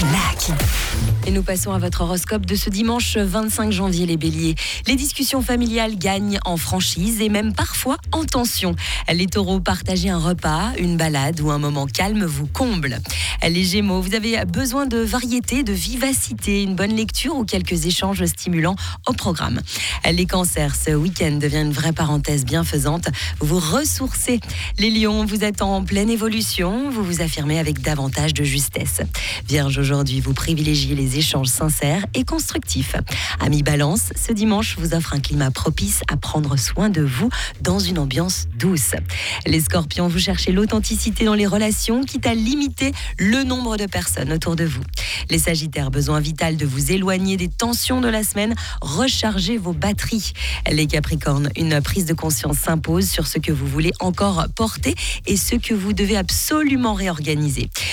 Lucky. Et nous passons à votre horoscope de ce dimanche 25 janvier, les béliers. Les discussions familiales gagnent en franchise et même parfois en tension. Les taureaux, partager un repas, une balade ou un moment calme vous comble. Les gémeaux, vous avez besoin de variété, de vivacité, une bonne lecture ou quelques échanges stimulants au programme. Les cancers, ce week-end devient une vraie parenthèse bienfaisante. Vous vous ressourcez. Les lions, vous êtes en pleine évolution. Vous vous affirmez avec davantage de justesse. Vierge, aujourd'hui, vous privilégiez les échanges sincères et constructifs. Amis Balance, ce dimanche vous offre un climat propice à prendre soin de vous dans une ambiance douce. Les Scorpions, vous cherchez l'authenticité dans les relations, quitte à limiter le nombre de personnes autour de vous. Les Sagittaires, besoin vital de vous éloigner des tensions de la semaine, rechargez vos batteries. Les Capricornes, une prise de conscience s'impose sur ce que vous voulez encore porter et ce que vous devez absolument réorganiser.